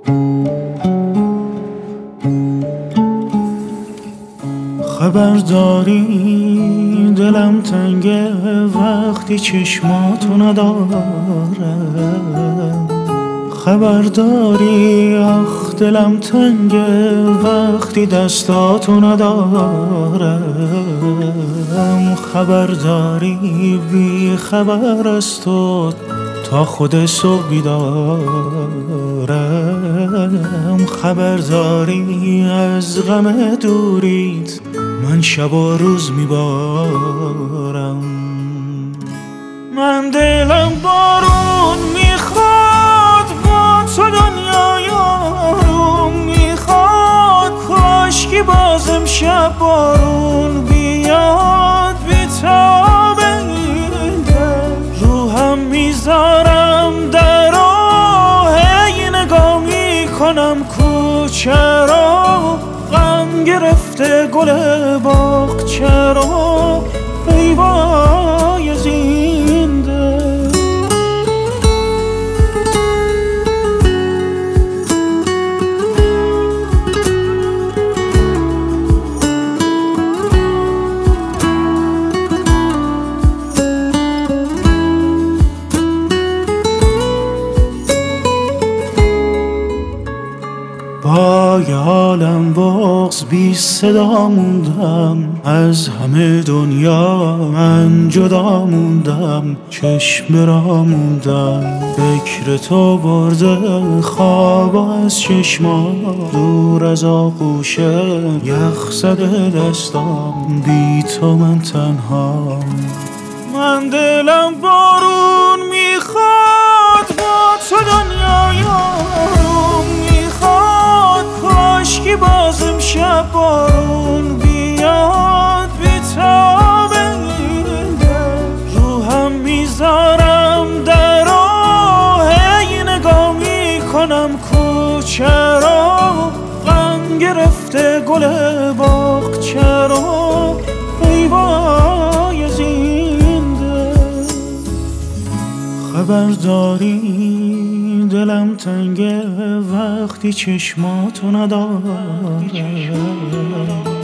خبر داری دلم تنگه وقتی چشماتو ندارم. خبر داری آخ دلم تنگه وقتی دستاتو ندارم. خبر داری بی خبر از تو تا خود صبح بیدارم. خبر داری از غم دوریت من شب و روز میبارم. من دلم بارون میخواد با تو دنیای آروم میخواد. کاشکی باز امشب بارون بیاد بیتاب این دل. روحم میذارم در راه نگاه میکنم کوچه رو. غم گرفته گل باغ چرا ای وای زنده. با یه عالم بغض بی صدا موندم. از همه دنیا من جدا موندم. چشم را موندم فکر تو برده خواب از چشما. دور از آغوش یخ زده دستام بی تو من تنها. من دلم بارون میخواد با تو دنیای آروم میخواد. کاشکی باز امشب بارون بیاد بیتاب این دل. روحم میذارم در راه نگاه میکنم کوچه رو. غم گرفته گل باغ چرا ای وای زنده. خبر داری دلم تنگه وقتی چشماتو ندارم.